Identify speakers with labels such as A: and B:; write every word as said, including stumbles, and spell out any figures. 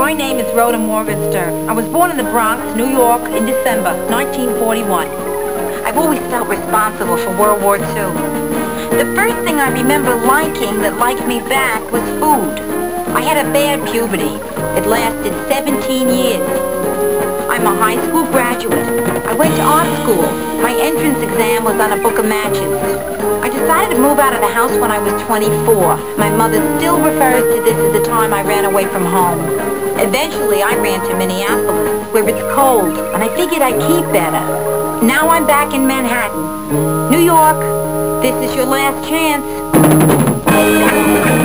A: My name is Rhoda Morgenstern. I was born in the Bronx, New York, in December nineteen forty-one. I've always felt responsible for World War Two. The first thing I remember liking that liked me back was food. I had a bad puberty. It lasted seventeen years. I'm a high school graduate. I went to art school. My entrance exam was on a book of matches. I decided to move out of the house when I was twenty-four. My mother still refers to this as the time I ran away from home. Eventually, I ran to Minneapolis, where it's cold, and I figured I'd keep better. Now I'm back in Manhattan. New York, this is your last chance.